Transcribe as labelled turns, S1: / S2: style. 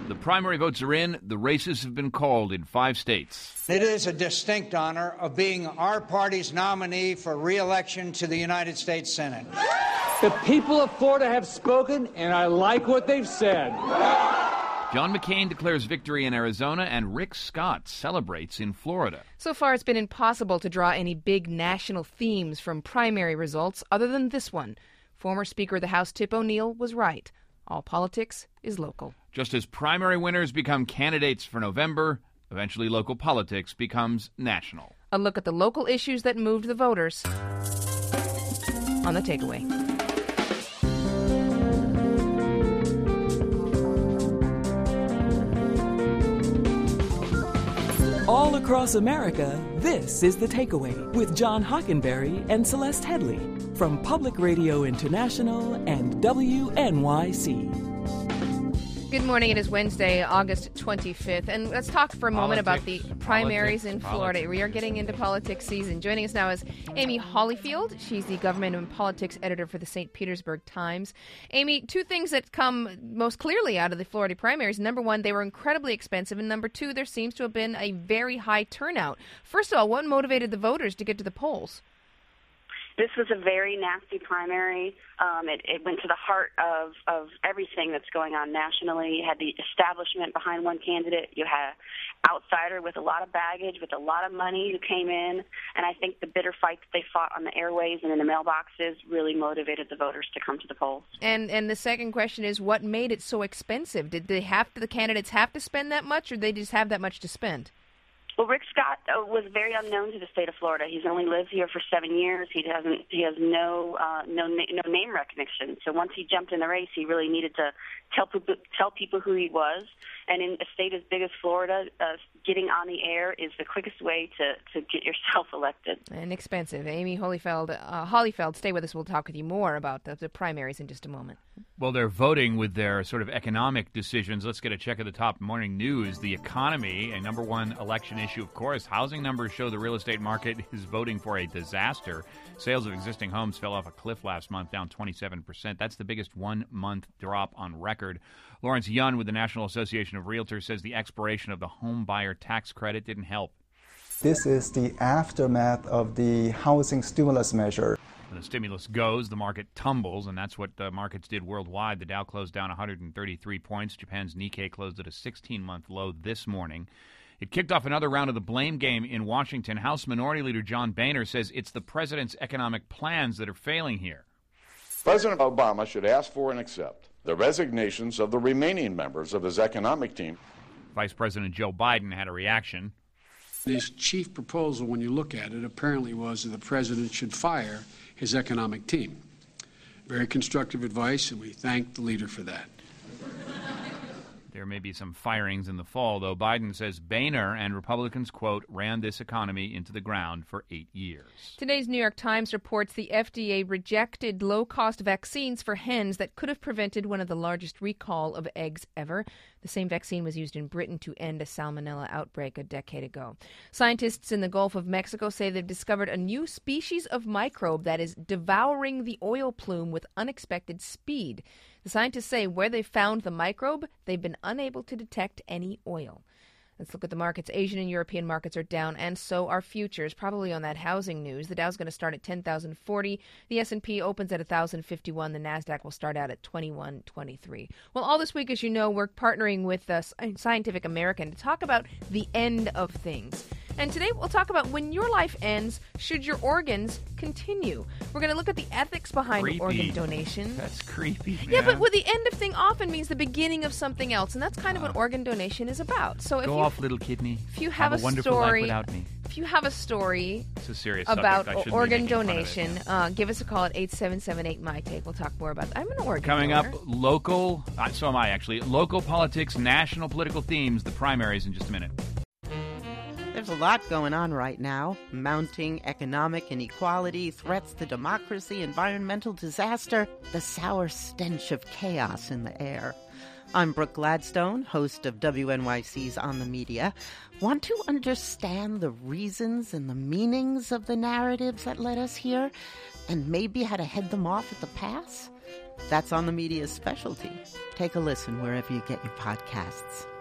S1: The primary votes are in. The races have been called in 5 states.
S2: It is a distinct honor of being our party's nominee for re-election to the United States Senate.
S3: The people of Florida have spoken, and I like what they've said.
S1: John McCain declares victory in Arizona, and Rick Scott celebrates in Florida.
S4: So far, it's been impossible to draw any big national themes from primary results other than this one. Former Speaker of the House Tip O'Neill was right. All politics is local.
S1: Just as primary winners become candidates for November, eventually local politics becomes national.
S4: A look at the local issues that moved the voters on The Takeaway.
S5: All across America, this is The Takeaway with John Hockenberry and Celeste Headley from Public Radio International and WNYC.
S4: Good morning. It is Wednesday, August 25th. And let's talk for a moment about the primaries in Florida. We are getting into politics season. Joining us now is Amy Hollyfield. She's the government and politics editor for the St. Petersburg Times. Amy, 2 things that come most clearly out of the Florida primaries. Number 1, they were incredibly expensive. And number 2, there seems to have been a very high turnout. First of all, what motivated the voters to get to the polls?
S6: This was a very nasty primary. It went to the heart of everything that's going on nationally. You had the establishment behind one candidate. You had an outsider with a lot of baggage, with a lot of money who came in. And I think the bitter fight that they fought on the airways and in the mailboxes really motivated the voters to come to the polls. And
S4: the second question is, what made it so expensive? Did the candidates have to spend that much, or did they just have that much to spend?
S6: Well, Rick Scott was very unknown to the state of Florida. He's only lived here for 7 years. He has no name recognition. So once he jumped in the race, he really needed to tell people who he was. And in a state as big as Florida, getting on the air is the quickest way to get yourself elected.
S4: And expensive. Amy Hollyfield, stay with us. We'll talk with you more about the primaries in just a moment.
S1: Well, they're voting with their sort of economic decisions. Let's get a check of the top morning news. The economy, a number 1 election issue, of course. Housing numbers show the real estate market is voting for a disaster. Sales of existing homes fell off a cliff last month, down 27%. That's the biggest 1-month drop on record. Lawrence Yun with the National Association of Realtors says the expiration of the home buyer tax credit didn't help.
S7: This is the aftermath of the housing stimulus measure.
S1: When the stimulus goes, the market tumbles, and that's what markets did worldwide. The Dow closed down 133 points. Japan's Nikkei closed at a 16-month low this morning. It kicked off another round of the blame game in Washington. House Minority Leader John Boehner says it's the president's economic plans that are failing here.
S8: President Obama should ask for and accept the resignations of the remaining members of his economic team.
S1: Vice President Joe Biden had a reaction.
S9: His chief proposal, when you look at it, apparently was that the president should fire his economic team. Very constructive advice, and we thank the leader for that.
S1: There may be some firings in the fall, though. Biden says Boehner and Republicans, quote, ran this economy into the ground for 8 years.
S4: Today's New York Times reports the FDA rejected low-cost vaccines for hens that could have prevented one of the largest recall of eggs ever. The same vaccine was used in Britain to end a salmonella outbreak a decade ago. Scientists in the Gulf of Mexico say they've discovered a new species of microbe that is devouring the oil plume with unexpected speed. The scientists say where they found the microbe, they've been unable to detect any oil. Let's look at the markets. Asian and European markets are down, and so are futures, probably on that housing news. The Dow's going to start at 10,040. The S&P opens at 1,051. The NASDAQ will start out at 2123. Well, all this week, as you know, we're partnering with Scientific American to talk about the end of things. And today we'll talk about when your life ends, should your organs continue? We're going to look at the ethics behind organ donation.
S1: That's creepy, man.
S4: Yeah, but with the end of thing often means the beginning of something else, and that's kind of what organ donation is about. So if
S1: Go off, little kidney.
S4: If you have
S1: a wonderful life without me.
S4: If you have a story
S1: it's a serious
S4: about
S1: subject.
S4: organ donation, give us a call at 877-8-MY-TAKE. We'll talk more about that. I'm an organ
S1: Coming
S4: donor.
S1: up, local, so am I actually, local politics, national political themes, the primaries in just a minute.
S10: There's a lot going on right now. Mounting economic inequality, threats to democracy, environmental disaster, the sour stench of chaos in the air. I'm Brooke Gladstone, host of WNYC's On the Media. Want to understand the reasons and the meanings of the narratives that led us here, and maybe how to head them off at the pass? That's On the Media's specialty. Take a listen wherever you get your podcasts.